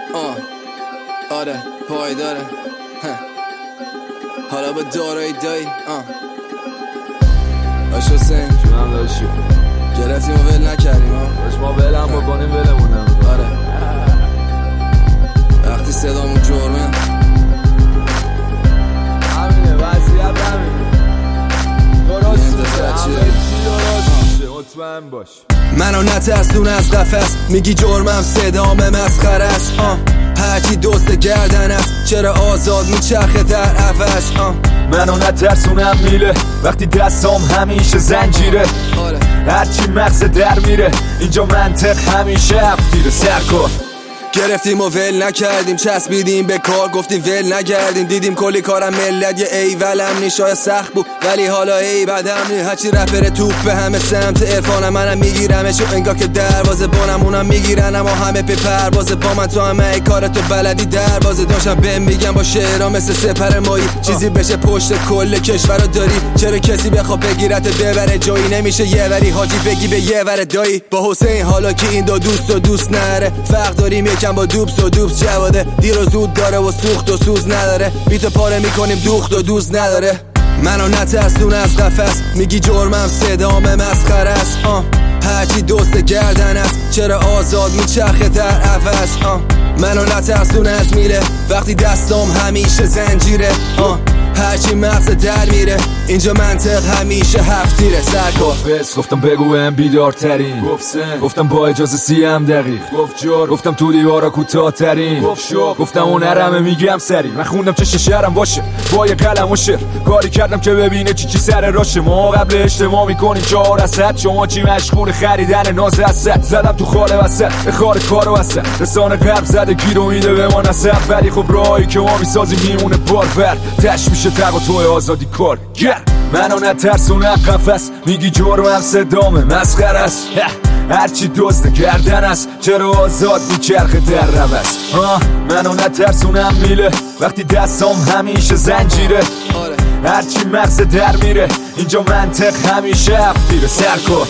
آره پایداره حالا با دارایی دایی باش حسین جونم داشتی گرفتیم و ول نکردیم باش ما ول هم بکنیم ولمونم آره وقتی صدامون جرمه همینه وضعیت همینه درست مطمئن باش منو نترسون از قفس میگی جرمم صدام مسخره است هرچی دوست گردن است چرا آزاد میچرخه در عوض منو نترسونم میله وقتی دستام همیشه زنجیره هرچی مغز در میره اینجا منطق همیشه هفتیره سرکار گرفتیم و ول نکردیم چسبیدیم به کار گفتیم ول نگردیم دیدیم کلی کارم ملت یه ایولم نی شاید سخت بود ولی حالا ای بدم نی هرچی رپر توپ به همه سمت عرفانم منم میگیرمشو انگار که دروازه بانم اونم میگیرن اما همه به پروازه با من تو همه ای کارتو بلدی دروازه داشتم بهم میگم با شعرها مثل سپر مایی چیزی بشه پشت کل کشورو داری چرا کسی بخواد بگیرت ببره جایی نمیشه یه وری حاجی بگی به یه ور دایی با حسین حالا که این دو دوست نره فرق داریم یکم با دوبس و دوبس جواده دیر و زود داره و سوخت و سوز نداره بیتو پاره میکنیم دوخت و دوز نداره منو نترسون از قفس میگی جرمم صدام مسخره است هرچی دوست گردن است چرا آزاد میچرخه در عوض منو نترسون از میله وقتی دستام همیشه زنجیره هرچی مغز در میره اینجا منطق همیشه هفتیره سرکار گفتم بگو هم بیدارترین گفتم با اجازه 30 دقیق گفتم تو دیوارا کوتاه ترین گفتم اون نرمه میگم سری من خوندم چه شعرم باشه با یه قلم و شعر کاری کردم که ببینه چی سر راشه ما قبل اجتماع میکنیم 4 از 100 شما چی مشغول خریدن ناز از 100 زدم تو خاله وسط به خار کارو وسط رسانه قلب زده گیر و میده به ما نسب ولی خب راهی که ما میسازیم میمونه بارور تش میشه تق توی آزادی کار منو نترسونم قفس میگی جرمم صدام مسخره است هرچی دوست گردن است چرا آزاد میچرخه در روز منو نترسونم میله وقتی دستام همیشه زنجیره هرچی مغز در میره اینجا منطق همیشه هفتیره سرکار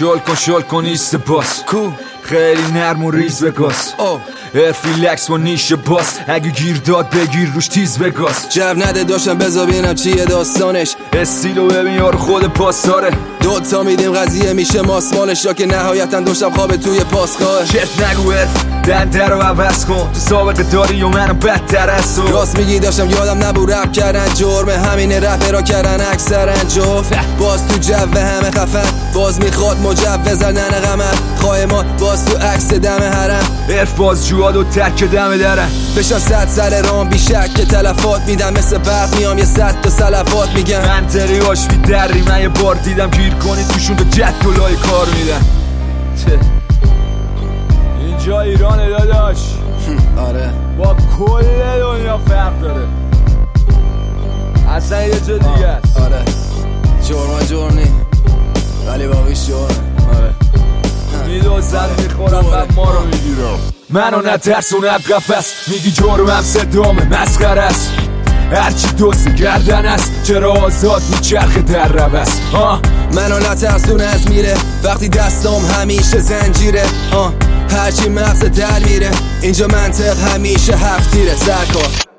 شل کن ایست باس خیلی نرم و ریز بگاس ارفیلکس و نیش باس اگه گیر داد بگیر روش تیز بگاس جب نده داشتم بذار ببینم چیه داستانش استیلو ببین یارو خود پاسداره دوتا میدیم قضیه میشه ماسمالش یا که نهایتا داشتم خواب توی پاسگاه چرت نگو دنده رو عوض کن تو سابقه داری و منم بدتر از تو راست میگی داشتم یادم نبود رپ کردن جرمه همینه رپ را کردن اکثرا جفت باز تو جو همه خفن باز میخواد مجوز زدن قمر خواهمات باز تو عکس دم حرم عرف باز جواد و تک دم درن بشن 100 سر رام بیشک که تلفات میدم مثل برق میام یه 100 تا سلفات میگم منطقی باش بیدری من یه بار دیدم گیر کنی توشون تو جد دلای کار میدن اینجا ایرانه داداش آره با کل دنیا فرق داره اصلا یه جا دیگه است آره جرمه ولی باقیش جرمه آره میدوزن میخورم بعد ما رو میگیرم منو نترسونم قفس میگی جرمم صدام مسخره است هرچی دوست گردن است چرا آزاد میچرخه در روز منو نترسون از میره وقتی دستام همیشه زنجیره هرچی مغز در میره اینجا منطق همیشه هفتیره سرکار